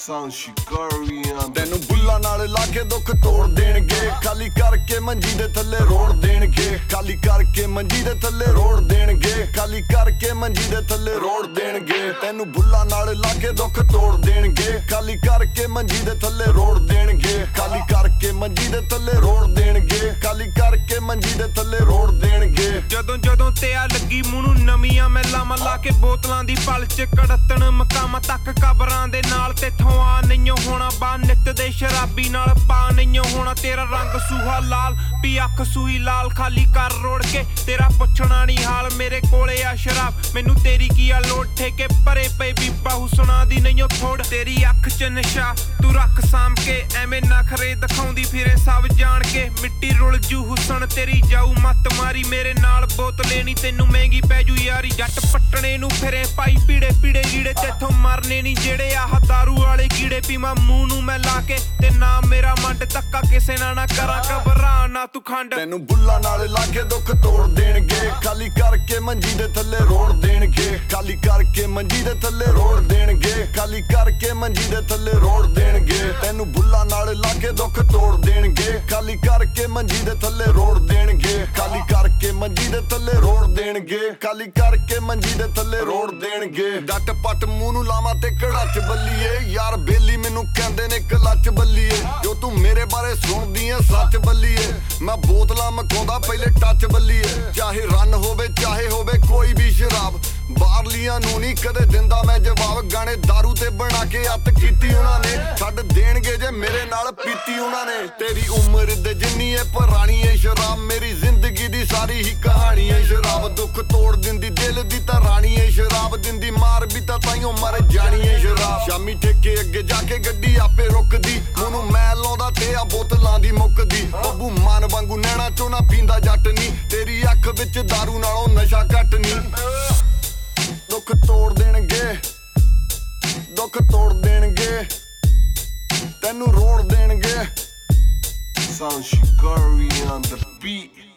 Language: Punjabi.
ਤੈਨੂੰ ਬੁੱਲਾਂ ਨਾਲ ਲਾ ਕੇ ਦੁੱਖ ਤੋੜ ਦੇਣਗੇ, ਖਾਲੀ ਕਰਕੇ ਮੰਜੀ ਦੇ ਥੱਲੇ ਰੋੜ ਦੇਣਗੇ, ਖਾਲੀ ਕਰਕੇ ਮੰਜੀ ਦੇ ਥੱਲੇ ਰੋੜ ਦੇਣਗੇ, ਖਾਲੀ ਕਰਕੇ ਮੰਜੀ ਦੇ ਥੱਲੇ ਰੋੜ ਦੇਣਗੇ। ਤੈਨੂੰ ਬੁੱਲਾਂ ਨਾਲ ਲਾ ਕੇ ਦੁੱਖ ਤੋੜ ਦੇਣਗੇ, ਖਾਲੀ ਕਰਕੇ ਮੰਜੀ ਦੇ ਥੱਲੇ ਰੋੜ ਦੇਣਗੇ, ਖਾਲੀ ਕਰਕੇ ਮੰਜੀ ਦੇ ਥੱਲੇ ਰੋੜ ਦੇਣਗੇ, ਖਾਲੀ ਕਰਕੇ ਮੰਜੀ ਦੇ ਥੱਲੇ ਰੋੜ ਦੇਣਗੇ। ਜਦੋਂ ਜਦੋਂ ਤੇ ਆ ਲੱਗੀ ਮੂੰਹ ਨੂੰ ਨਵੀਆਂ ਮੈਲਾਂ ਲਾ ਕੇ ਬੋਤਲਾਂ ਦੀ ਪਲ ਚ ਕੜਤਣ ਮਕਾਮਾਂ ਤੱਕ ਕਬਰਾਂ ਦੇ ਨਾਲ ਤੇਥੋਂ ਆ ਨਹੀਂਓ ਹੋਣਾ ਬਾ ਨਿੱਤ ਦੇ ਸ਼ਰਾਬੀ ਨਾਲ ਪਾ ਨਹੀਂਓ ਹੋਣਾ ਤੇਰਾ ਰੰਗ ਸੂਹਾ ਲਾਲ ਪੀ ਅੱਖ ਸੂਈ ਲਾਲ ਖਾਲੀ ਕਰ ਰੋੜ ਕੇ ਤੇਰਾ ਪੁੱਛਣਾ ਨਹੀਂ ਹਾਲ ਮੇਰੇ ਕੋਲੇ ਆ ਸ਼ਰਾਬ ਮੈਨੂੰ ਤੇਰੀ ਕੀ ਆ ਲੋੜ ਠੇਕੇ ਭਰੇ ਪਏ ਬੀਬਾ ਹੁਸਨਾ ਦੀ ਨਹੀਂਓ ਥੋੜ ਤੇਰੀ ਅੱਖ ਚ ਨਸ਼ਾ ਤੂੰ ਰੱਖ ਸਾਂਭ ਕੇ ਐਵੇਂ ਨਖਰੇ ਦਿਖਾਉਂਦੀ ਫਿਰੇ ਸਭ ਜਾਣ ਕੇ ਮਿੱਟੀ ਰੁਲ ਜੂ ਹੁਸਨ ਤੇਰੀ ਜਾਊ ਮੱਤ ਮਾਰੀ ਮੇਰੇ ਨਾਲ ਬੋਤਲੇ ਨੀ ਤੈਨੂੰ ਮਹਿੰਗੀ ਪੈ ਜੂ ਯਾਰੀ ਜੱਟ ਪੱਟਣੇ ਨੂੰ ਫਿਰੇ ਪਾਈ ਪੀੜੇ ਪੀੜੇ ਗੀੜੇ ਤੇਥੋਂ ਮਰਨੇ ਨੀ ਜਿਹੜੇ ਆਹ ਦਾਰੂ ਵਾਲੇ ਕੀੜੇ ਪੀਵਾਂ ਮੂੰਹ ਨੂੰ ਮੈਂ ਲਾ ਕੇ ਤੇ ਨਾ ਮੇਰਾ ਮੰਡ ਧੱਕਾ ਕਿਸੇ ਨਾਲ ਨਾ ਕਰਾਂ ਘਬਰਾ ਨਾ ਤੂੰ ਖੰਡ ਤੈਨੂੰ ਬੁੱਲਾਂ ਨਾਲ ਲਾ ਕੇ ਦੁੱਖ ਤੋੜ ਦੇਣਗੇ, ਖਾਲੀ ਕਰਕੇ ਮੰਜੀ ਦੇ ਥੱਲੇ ਰੋੜ ਦੇਣਗੇ, ਖਾਲੀ ਕਰਕੇ ਮੰਜੀ ਦੇ ਥੱਲੇ ਰੋੜ ਦੇਣਗੇ, ਖਾਲੀ ਕਰਕੇ ਮੰਜੀ ਦੇ ਥੱਲੇ ਰੋੜ ਦੇਣਗੇ। ਤੈਨੂੰ ਬੁੱਲਾਂ ਨਾਲ ਲਾ ਕੇ ਦੁੱਖ ਤੋੜ ਦੇਣਗੇ, ਖਾਲੀ ਕਰਕੇ ਮੰਜੀ ਦੇ ਥੱਲੇ ਰੋੜ ਦੇਣਗੇ, ਖਾਲੀ ਕਰਕੇ ਮੰਜੀ ਦੇ ਥੱਲੇ ਰੋੜ ਦੇਣਗੇ, ਖਾਲੀ ਕਰਕੇ ਮੰਜੀ ਦੇ ਥੱਲੇ ਰੋੜ ਦੇਣਗੇ। ਡੱਟ ਪੱਟ ਮੂੰਹ ਨੂੰ ਲਾਵਾਂ ਤੇ ਕੜਾਚ ਬੱਲੀਏ ਯਾਰ ਬੇਲੀ ਮੈਨੂੰ ਕਹਿੰਦੇ ਨੇ ਕਲੱਚ ਬੱਲੀਏ ਜੋ ਤੂੰ ਮੇਰੇ ਬਾਰੇ ਸੁਣਦੀ ਐ ਸੱਚ ਬੱਲੀਏ ਮੈਂ ਬੋਤਲਾਂ ਮਕਾਉਂਦਾ ਪਹਿਲੇ ਟੱਚ ਬੱਲੀਏ ਚਾਹੇ ਰਨ ਹੋਵੇ ਚਾਹੇ ਹੋਵੇ ਕੋਈ ਵੀ ਸ਼ਰਾਬ ਬਾਹਰਲੀਆਂ ਨੂੰ ਨਹੀਂ ਕਦੇ ਦਿੰਦਾ ਮੈਂ ਜਵਾਬ ਗਾਣੇ ਦਾਰੂ ਤੇ ਬਣਾ ਕੇ ਅੱਤ ਕੀਤੀ ਉਹਨਾਂ ਨੇ ਛੱਡ ਦੇਣਗੇ ਜੇ ਮੇਰੇ ਨਾਲ ਪੀਤੀ ਉਹਨਾਂ ਨੇ ਤੇਰੀ ਉਮਰ ਦੇ ਜਿੰਨੀ ਐ ਪੁਰਾਣੀ ਐ ਸ਼ਰਾਬ ਮੇਰੀ ਜ਼ਿੰਦਗੀ ਦੀ ਸਾਰੀ ਹੀ ਕਹਾਣੀ ਐ ਸ਼ਰਾਬ ਦੁੱਖ ਤੋੜ ਦਿੰਦੀ ਦਿਲ ਦੀ ਤਾਂ ਰਾਣੀ ਐ ਸ਼ਰਾਬ ਦਿੰਦੀ ਮਾਰ ਵੀ ਤਾਂ ਤਾਈਓ ਮਰ ਜਾਣੀ ਐ ਸ਼ਰਾਬ ਸ਼ਾਮੀ ਠੇਕੇ ਅੱਗੇ ਜਾ ਕੇ ਗੱਡੀ ਆਪੇ ਰੁਕਦੀ ਮੈਨੂੰ ਮੈਂ ਲਾਉਂਦਾ ਤੇ ਆ ਬੋਤਲਾਂ ਦੀ ਮੁੱਕਦੀ ਬੱਬੂ ਮਾਨ ਵਾਂਗੂ ਨੈਣਾ ਚੋਂ ਨਾ ਪੀਂਦਾ ਜੱਟ ਨੀ ਤੇਰੀ ਅੱਖ ਵਿੱਚ ਦਾਰੂ ਨਾਲੋਂ ਨਸ਼ਾ ਘੱਟ ਨੀ ਦੁੱਖ ਤੋੜ ਦੇਣਗੇ ਦੁੱਖ ਤੋੜ ਦੇਣਗੇ ਤੈਨੂੰ ਰੋੜ ਦੇਣਗੇ Sound Shikari on the beat.